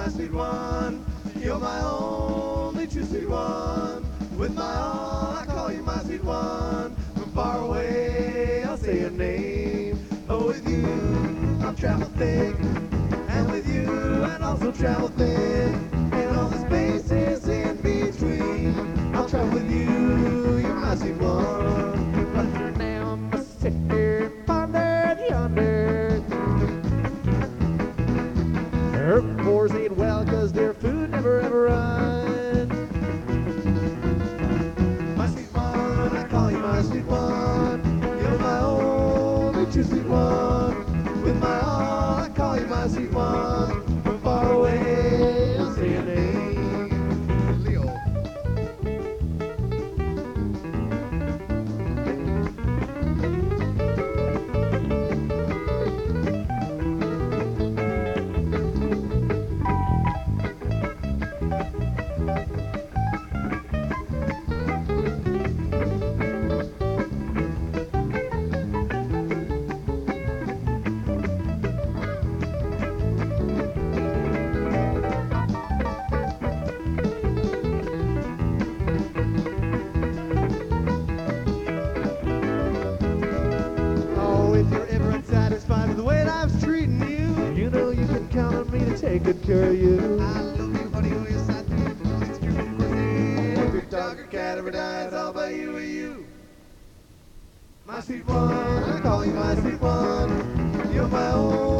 my sweet one. You're my only true sweet one. With my all, I call you my sweet one. From far away, I'll say your name. Oh, with you, I'll travel thick. And with you, I'd also travel thin. And all the spaces in between, I'll travel with you. You're my sweet one. But now I must sit here and ponder yonder. Herbivores eat well 'cause their food never ever runs. My sweet one, I call you my sweet one. You're my only true sweet one. With my all, I call you my sweet one. From far away, I'll say your name. Leo. If you're ever unsatisfied with the way life's treating you, you know you can count on me to take good care of you. I love you, honey, oh yes I do. It's true, of course. Every dog or cat ever dies all by you or you. My sweet one, I call you my sweet one. You're my own.